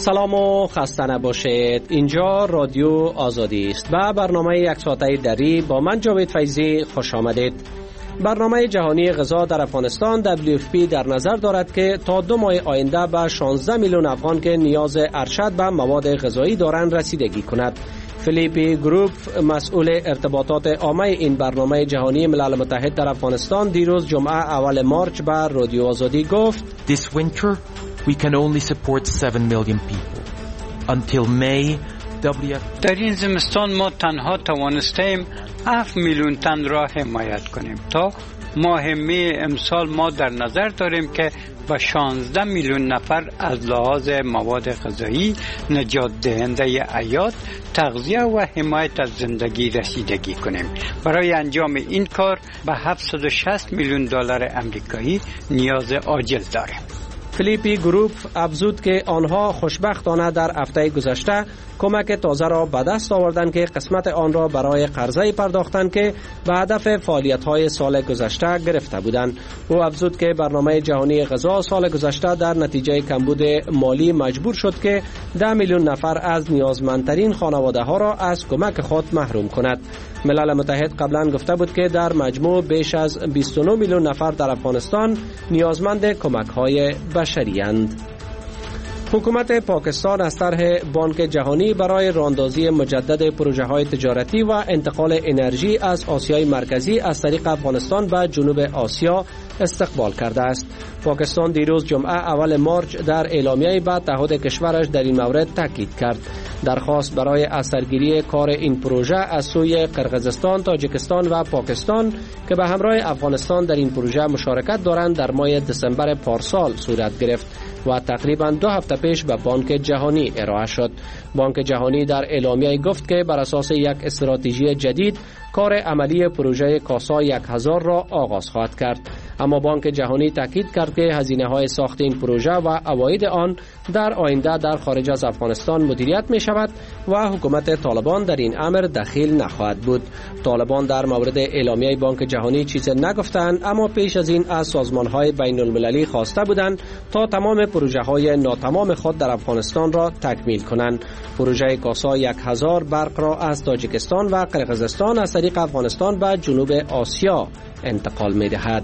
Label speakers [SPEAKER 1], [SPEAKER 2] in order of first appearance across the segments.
[SPEAKER 1] سلام و خسته نباشید. اینجا رادیو آزادی است و برنامه یک ساعته دری با من جاوید فیضی خوش آمدید. برنامه جهانی غذا در افغانستان WFP در نظر دارد که تا 2 ماه آینده به 16 میلیون افغان که نیاز ارشد به مواد غذایی دارند رسیدگی کند. فیلیپی گروپ مسئول ارتباطات عامه این برنامه جهانی ملل متحد در افغانستان دیروز جمعه اول مارچ به رادیو آزادی گفت
[SPEAKER 2] This winter we can only support 7 million people. Until May
[SPEAKER 3] در این زمستان ما تنها توانستیم 7 میلیون تن را حمایت کنیم. تا ماه می امسال ما در نظر داریم که با 16 میلیون نفر از لحاظ مواد غذایی، نجات دهنده حیات، تغذیه و حمایت از زندگی رسیدگی کنیم. برای انجام این کار به 760 میلیون دلار آمریکایی نیاز عاجل داریم.
[SPEAKER 1] فیلیپی گروپ افزود که آنها خوشبختانه در هفته گذشته کمک تازه را به دست آوردند که قسمت آن را برای قرضه پرداختند که به هدف فعالیت‌های سال گذشته گرفته بودند. او افزود که برنامه جهانی غذا سال گذشته در نتیجه کمبود مالی مجبور شد که 10 میلیون نفر از نیازمندترین خانواده‌ها را از کمک خود محروم کند. ملل متحد قبلا گفته بود که در مجموع بیش از 29 میلیون نفر در افغانستان نیازمند کمک‌های بشری اند. حکومت پاکستان از طرح بانک جهانی برای راهاندازی مجدد پروژه‌های تجارتی و انتقال انرژی از آسیای مرکزی از طریق افغانستان به جنوب آسیا استقبال کرده است. پاکستان دیروز جمعه اول مارچ در اعلامیه‌ای به تعهد کشورش در این مورد تاکید کرد. درخواست برای اثرگیری کار این پروژه از سوی قرقیزستان، تاجیکستان و پاکستان که به همراه افغانستان در این پروژه مشارکت دارند در ماه دسامبر پارسال صورت گرفت و تقریباً 2 هفته پیش به بانک جهانی ارائه شد. بانک جهانی در اعلامیه گفت که بر اساس یک استراتژی جدید کار عملی پروژه کاسا 1000 را آغاز خواهد کرد. اما بانک جهانی تاکید کرد که هزینه‌های ساخت این پروژه و عواید آن در آینده در خارج از افغانستان مدیریت می شود و حکومت طالبان در این امر دخیل نخواهد بود. طالبان در مورد اعلامیه بانک جهانی چیزی نگفتند، اما پیش از این از سازمان‌های بین المللی خواسته بودند تا تمام پروژه‌های ناتمام خود در افغانستان را تکمیل کنند. پروژه کاسا 1000 برق را از تاجیکستان و قرقیزستان از طریق افغانستان به جنوب آسیا انتقال می‌دهد.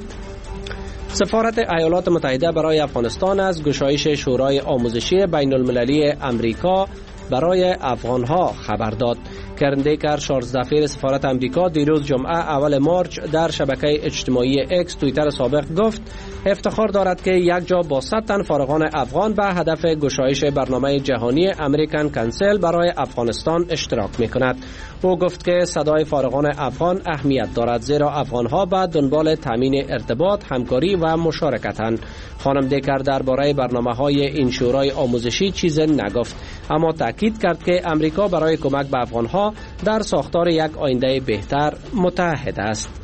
[SPEAKER 1] سفارت ایالات متحده برای افغانستان از گشایش شورای آموزشی بین المللی امریکا برای افغانها خبر داد. کرن دیکر، شارژ دفیر سفارت امریکا، دیروز جمعه اول مارچ در شبکه اجتماعی اکس توییتر سابق گفت افتخار دارد که یک جا با 100 تن فارغان افغان به هدف گشایش برنامه جهانی امریکن کانسل برای افغانستان اشتراک می‌کند. او گفت که صدای فارغان افغان اهمیت دارد، زیرا افغانها به دنبال تامین ارتباط، همکاری و مشارکتند. خانم دیکر درباره برنامه‌های این شورای آموزشی چیزی نگفت، اما تاکید کرد که امریکا برای کمک به افغانها در ساختار یک آینده بهتر متحد است.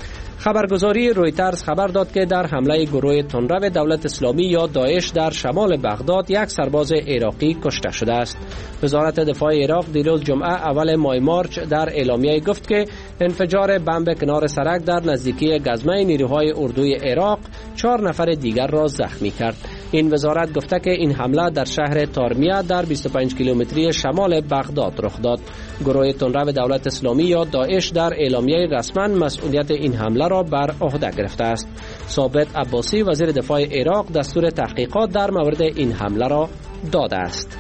[SPEAKER 1] خبرگزاری رویترز خبر داد که در حمله گروه تندرو دولت اسلامی یا داعش در شمال بغداد یک سرباز عراقی کشته شده است. وزارت دفاع عراق دیروز جمعه اول ماه مارچ در اعلامیه گفت که انفجار بمب کنار سرک در نزدیکی گزمه نیروهای اردوی عراق 4 نفر دیگر را زخمی کرد. این وزارت گفته که این حمله در شهر تارمیه در 25 کیلومتری شمال بغداد رخ داد. گروه تندرو دولت اسلامی یا داعش در اعلامیه رسما مسئولیت این حمله را بر عهده گرفته است. ثابت عباسی وزیر دفاع عراق دستور تحقیقات در مورد این حمله را داده است.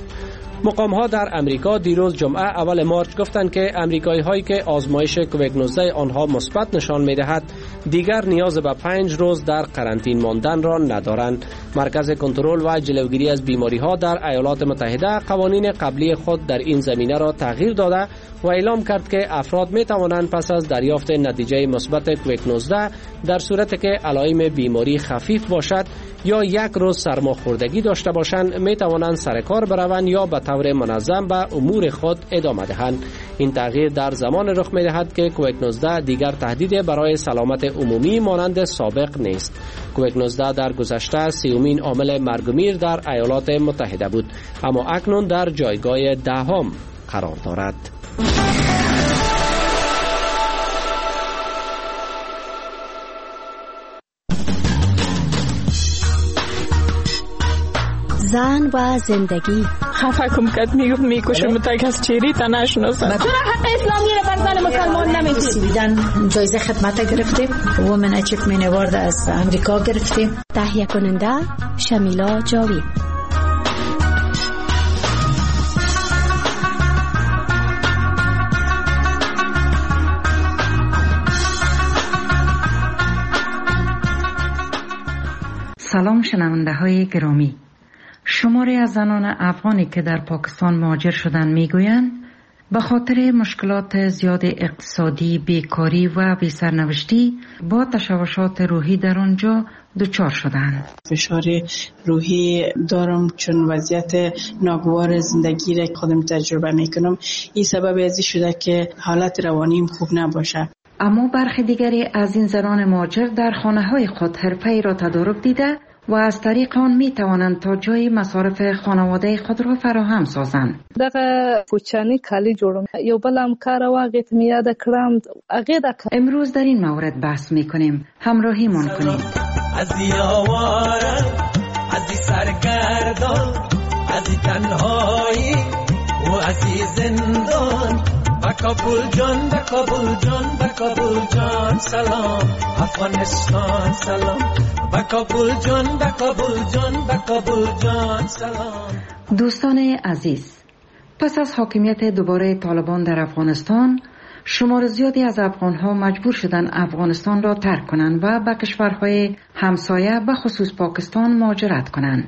[SPEAKER 1] مقام‌ها در امریکا دیروز جمعه اول مارچ گفتند که امریکایی‌هایی که آزمایش کووید 19 آنها مثبت نشان می‌دهد دیگر نیاز به 5 روز در قرنطینه ماندن را ندارند. مرکز کنترل و جلوگیری از بیماری‌ها در ایالات متحده قوانین قبلی خود در این زمینه را تغییر داده و اعلام کرد که افراد می‌توانند پس از دریافت نتیجه مثبت کووید 19 در صورتی که علائم بیماری خفیف باشد یا 1 روز سرماخوردگی داشته باشند می‌توانند سر کار بروند یا به طور منظم به امور خود ادامه دهند. این تغییر در زمان رخ می‌دهد که کووید 19 دیگر تهدید برای سلامت عمومی مانند سابق نیست. کووید 19 در گذشته 30مین عامل مرگ و میر در ایالات متحده بود، اما اکنون در جایگاه 10 قرار دارد.
[SPEAKER 4] زن و زندگی.
[SPEAKER 5] خفه کم کت میکشه متک از چیری تا نشناسن.
[SPEAKER 6] چرا حق اسلامی رو بر زن مسلمان نمیدید؟
[SPEAKER 7] سویدن جایزه خدمت گرفتیم. وومن اچیومنت اوارد از امریکا گرفتیم.
[SPEAKER 4] تهیه کننده شمیلا جاوید.
[SPEAKER 8] سلام شنونده های گرامی. شماری از زنان افغانی که در پاکستان مهاجر شدند میگویند به خاطر مشکلات زیاد اقتصادی، بیکاری و بی‌سرنوشتی با تشوشات روحی در آنجا دچار شدند.
[SPEAKER 9] فشار روحی دارم چون وضعیت ناگوار زندگی را خودم تجربه میکنم. این سبب ازی شده که حالت روانیم خوب نباشه.
[SPEAKER 8] اما برخی دیگری از این زنان مهاجر در خانه‌های خود حرفه‌ای را تدارک دیده و از طریق آن می توانند تا جای مصارف خانواده خود را فراهم سازند.
[SPEAKER 10] دغه کوچانی کالی جوړم یو بل هم کار واغیت میاد کړم هغه د
[SPEAKER 8] امروز در این مورد بحث می‌کنیم. همراهیمان کنید.
[SPEAKER 11] از یاواره از سرگردان از تنهایی و از زندان کابل جان به کابل جان به کابل جان سلام افغانستان سلام به کابل جان به کابل جان به کابل جان سلام.
[SPEAKER 8] دوستان عزیز، پس از حاکمیت دوباره طالبان در افغانستان شمار زیادی از افغانها مجبور شدند افغانستان را ترک کنند و به کشورهای همسایه به خصوص پاکستان مهاجرت کنند،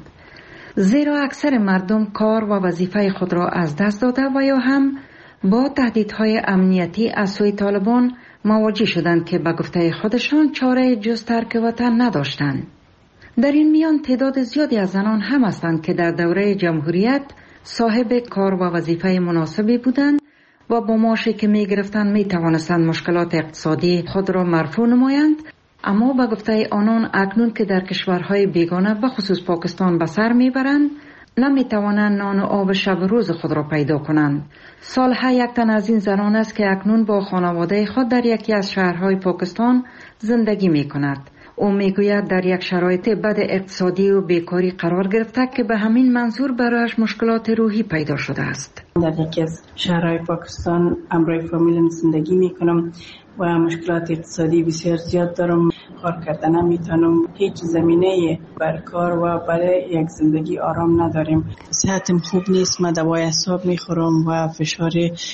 [SPEAKER 8] زیرا اکثر مردم کار و وظیفه خود را از دست داده و یا هم با تهدیدهای امنیتی از سوی طالبان مواجه شدند که به گفته خودشان چاره جز ترک وطن نداشتند. در این میان تعداد زیادی از زنان هم هستند که در دوره جمهوریت صاحب کار و وظیفه مناسبی بودند و با معاشی که می گرفتند می توانستند مشکلات اقتصادی خود را مرفوع نمایند، اما به گفته آنان اکنون که در کشورهای بیگانه به خصوص پاکستان به سر می برند نمی توانند نان و آب شب روز خود را پیدا کنند. سالها یک تن از این زنان است که اکنون با خانواده خود در یکی از شهرهای پاکستان زندگی می کند. او می گوید در یک شرایط بد اقتصادی و بیکاری قرار گرفته که به همین منظور برایش مشکلات روحی پیدا شده است.
[SPEAKER 9] در یکی از شهرهای پاکستان همراه فامیلم زندگی می کنم و مشکلات اقتصادی بسیار زیاد دارم. کار کردن نمیتونم، هیچ زمینه بر کار و برای یک زندگی آرام نداریم. صحتم خوب نیست، من دوای اعصاب میخورم و فشار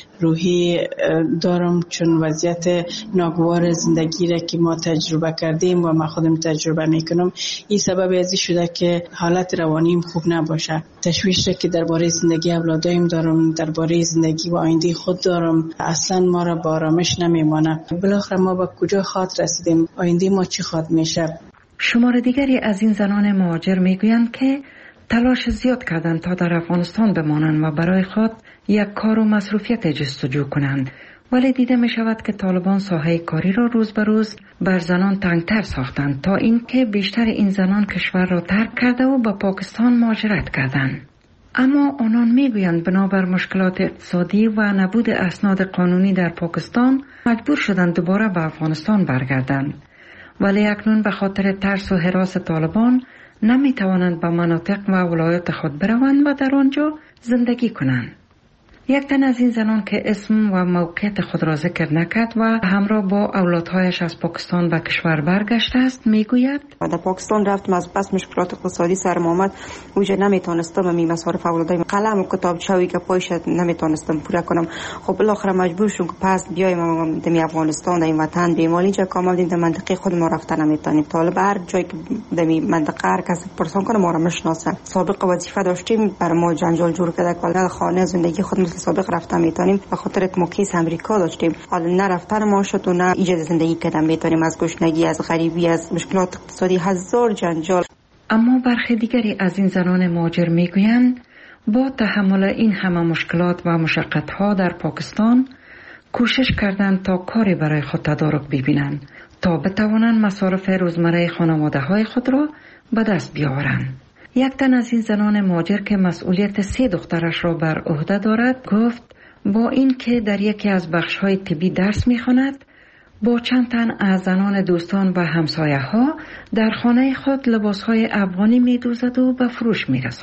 [SPEAKER 9] روحی دارم چون وضعیت ناگوار زندگی را که ما تجربه کردیم و من خودم تجربه میکنم این سبب ازی شده که حالت روانیم خوب نباشه. تشویش را که درباره زندگی اولادایم دارم، درباره زندگی و آینده خود دارم، اصلا ما را با آرامش نمیمانه. بالاخره ما به کجا خواهد رسیدیم؟ آینده ما چی خواهد میشه؟
[SPEAKER 8] شمار دیگری از این زنان مهاجر میگویند که تلاش زیاد کردند تا در افغانستان بمانند و برای خود یک کار و مصروفیت جستجو کنند، ولی دیده می شود که طالبان ساحه کاری را روز به روز بر زنان تنگتر ساختند تا اینکه بیشتر این زنان کشور را ترک کرده و به پاکستان مهاجرت کردند. اما آنان میگویند بنابر مشکلات اقتصادی و نبود اسناد قانونی در پاکستان مجبور شدند دوباره به افغانستان برگردند، ولی اکنون به خاطر ترس و هراس طالبان نمی توانند به مناطق و ولایات خود بروند و در آنجا زندگی کنند. یک تن از این زنان که اسم و موقعیت خود را ذکر نکرد و همراه با اولادهایش از پاکستان به کشور برگشته است میگوید
[SPEAKER 12] در پاکستان رفتم، از پس مشکلات اقتصادی سرم آمد، اونجا نمیتونستم می مصارف اولادایم قلم و کتابچه‌ای که پایش نمیتونستم پوره کنم. خب بالاخره مجبور شدم که پس بیایم دمی افغانستان در این وطن بیم. اینجا که آمدیم در منطقه خود ما رفتن نمیتونیم. طالب هر جایی که دمی منطقه هر کس پرسان کنه ما را میشناسه. سابق وظیفه داشتیم، برای ما جنجال جور کرده که خانه زندگی خود سابق رفتن میتونیم به خاطر که ما کیس امریکا داشتیم، حالا نه رفتن ما شد و نه ایجاد زندگی کردن میتونیم، از گشنگی، از غریبی، از مشکلات اقتصادی، هزار جنجال.
[SPEAKER 8] اما برخی دیگری از این زنان مهاجر میگویند با تحمل این همه مشکلات و مشقت‌ها در پاکستان کوشش کردند تا کاری برای خود تدارک ببینند تا بتوانند مصارف روزمره خانواده‌های خود را به دست بیاورند. یک تن از این زنان مهاجر که مسئولیت 3 دخترش را بر عهده دارد گفت با این که در یکی از بخش‌های طبی درس می‌خواند، با چند تن از زنان دوستان و همسایه‌ها در خانه خود لباس‌های افغانی می‌دوزد و به فروش می‌رساند.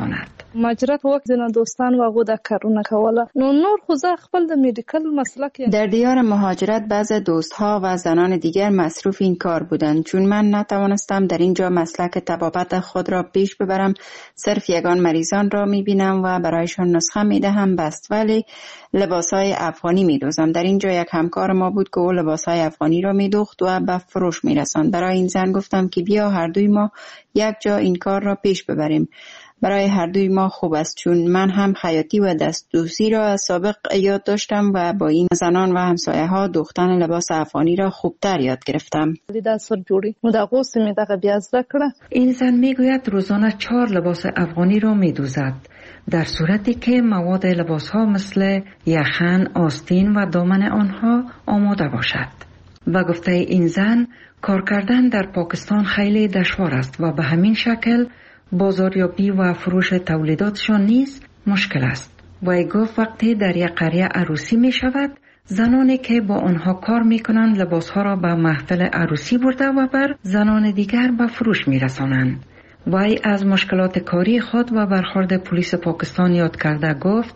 [SPEAKER 10] مهاجرت وخت نه دوستان واغو د کارونه کوله نو نور خو زه خپل د میډیکل مسلک
[SPEAKER 13] در دیار مهاجرت بعض دوستها و زنان دیگر مصروف این کار بودند. چون من نتوانستم در اینجا مسلک طبابت خود را پیش ببرم، صرف یگان مریضان را میبینم و برایشان نسخه میدهم بست، ولی لباسهای افغانی میدوزم. در اینجا یک همکار ما بود که او لباسهای افغانی را میدوخت و به فروش میرساند. برای این زن گفتم که بیا هر دوی ما یک جا این کار را پیش ببریم. برای هر دوی ما خوب است، چون من هم خیاطی و دستدوزی را از سابق یاد داشتم و با این زنان و همسایه ها دوختن لباس افغانی را خوبتر یاد گرفتم.
[SPEAKER 8] این زن میگوید روزانه 4 لباس افغانی را میدوزد، در صورتی که مواد لباس ها مثل یخن، آستین و دامن آنها آماده باشد. و گفته این زن کار کردن در پاکستان خیلی دشوار است و به همین شکل بازاریابی و فروش تولیداتشان نیز مشکل است. و گفت وقتی در یک قریه عروسی می شود، زنانی که با آنها کار می کنند لباسها را به محفل عروسی برده و بر زنان دیگر به فروش می رسانند. وی از مشکلات کاری خود و برخورد پلیس پاکستان یاد کرده گفت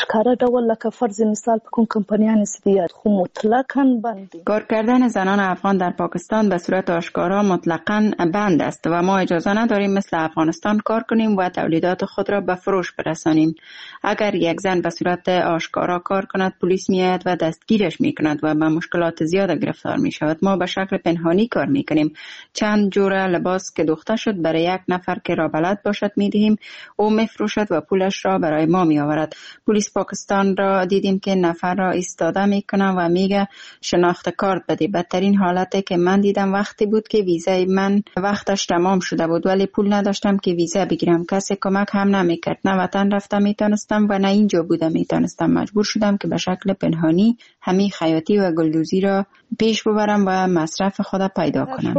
[SPEAKER 13] کار کردن زنان افغان در پاکستان به صورت آشکارا مطلقاً بند است و ما اجازه نداریم مثل افغانستان کار کنیم و تولیدات خود را به فروش برسانیم. اگر یک زن به صورت آشکارا کار کند، پلیس میآید و دستگیرش میکند و به مشکلات زیاد گرفتار می شود. ما به شکل پنهانی کار میکنیم. چند جوره لباس که دوخته شد برای یک نفر که را بلد باشد میدهیم، او میفروشد و پولش را برای ما میآورد. پلیس پاکستان را دیدیم که نفر را ایستاده میکنه و میگه شناخت کارت بده. بدترین حالتی که من دیدم وقتی بود که ویزای من وقتش تمام شده بود ولی پول نداشتم که ویزا بگیرم. کسی کمک هم نمیکرد. نه وطن رفتم میتونستم و نه اینجا بودم میتونستم. مجبور شدم که به شکل پنهانی همین خیاطی و گلدوزی را پیش ببرم و مصرف خود پیدا کنم.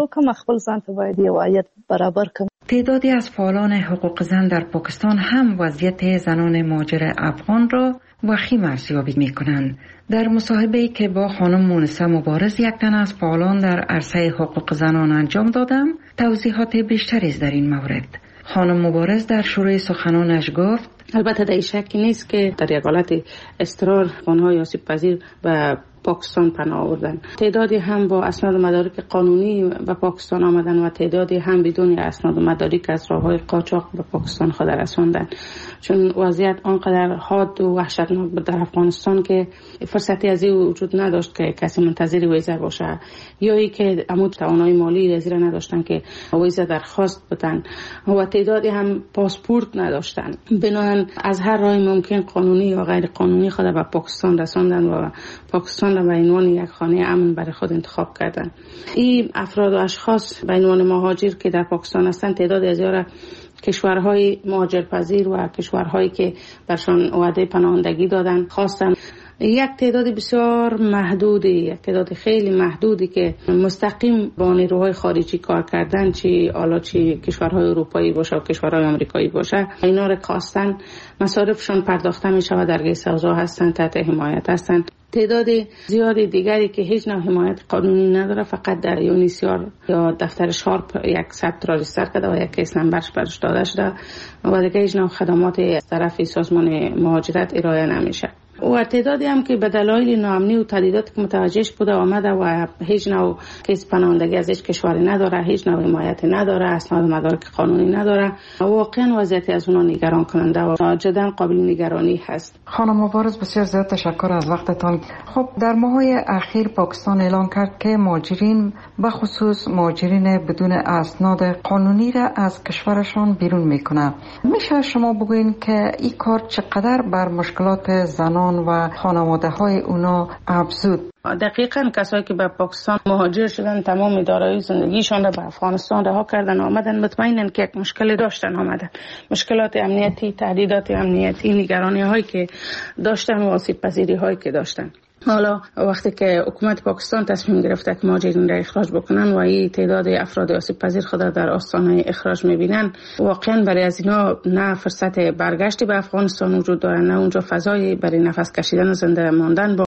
[SPEAKER 8] تعدادی از فعالان حقوق زن در پاکستان هم وضعیت زنان مهاجر افغان را وخیم ارزیابی می کنند. در مصاحبه‌ای که با خانم مونسه مبارز، یک تن از فعالان در عرصه حقوق زنان انجام دادم، توضیحات بیشتری در این مورد. خانم مبارز در شروع سخنانش گفت
[SPEAKER 14] البته در شکی نیست که در یک حالت اضطرار افغان‌های آسیب پذیر و پاکستان پناه آوردن. تعدادی هم با اسناد و مدارک قانونی به پاکستان آمدن و تعدادی هم بدون اسناد و مدارک از راه‌های قاچاق به پاکستان خود رساندن. چون وضعیت آنقدر حاد و وحشتناک بود در افغانستان که فرصتی از این وجود نداشت که کسی منتظر ویزا باشه، یا ای که عمود توانایی مالی زیر نداشتن که ویزا درخواست بدن و تعدادی هم پاسپورت نداشتن. بنابراین از هر راه ممکن قانونی یا غیر قانونی خود به پاکستان رساندن و پاکستان را به عنوان یک خانه امن برای خود انتخاب کردن. این افراد و اشخاص به عنوان مهاجر که در پاکستان هستند، تعداد زیاد کشورهای مهاجرپذیر و کشورهایی که برشان وعده پناهندگی دادن خواستن. یک تعداد بسیار محدودی، یک تعداد خیلی محدودی که مستقیم با نیروهای خارجی کار کردن، چی حالا چی کشورهای اروپایی باشه و کشورهای آمریکایی باشه، اینا را کاستن مصارفشون پرداخته می شود، در گیس اوضاع هستن، تحت حمایت هستن. تعداد زیادی دیگری که هیچ نوع حمایت قانونی نداره، فقط در یونیسیار یا دفتر شارپ یک ثبت را ریجستر کرده و یک کیس نمبرش برش داده شده و دیگه هیچ نوع خدمات از طرف سازمان مهاجرت ارائه نمیشه. و تعدادی هم که به دلایل ناامنی و تهدیداتی که متوجهش بوده آمده و هیچ نوع کیس پناهندگی از هیچ کشوری نداره، هیچ نوع حمایت نداره، اسناد و مدارک قانونی نداره، واقعا وضعیت از اونها نگران کننده و جدا قابل نگرانی هست.
[SPEAKER 8] خانم مبارز، بسیار زیاد تشکر از وقتتان. خب در ماه‌های اخیر پاکستان اعلام کرد که مهاجرین به خصوص مهاجرین بدون اسناد قانونی را از کشورشان بیرون میکنه. میشه شما بگوین که این کار چقدر بر مشکلات زنان و خانواده های اونا افزود؟
[SPEAKER 14] دقیقاً کسایی که به پاکستان مهاجر شدن تمام دارایی زندگیشان را به افغانستان رها کردن آمدن، مطمئنن که یک مشکلی داشتن آمدن، مشکلات امنیتی، تهدیدات امنیتی، نگرانی هایی که داشتن و آسیب پذیری هایی که داشتن. حالا وقتی که حکومت پاکستان تصمیم گرفته که مهاجرین را اخراج بکنن و این تعداد افراد آسیب پذیر خود در آستانه اخراج میبینن، واقعا برای از اینا نه فرصت برگشتی به افغانستان وجود داره، نه اونجا فضایی برای نفس کشیدن و زنده ماندن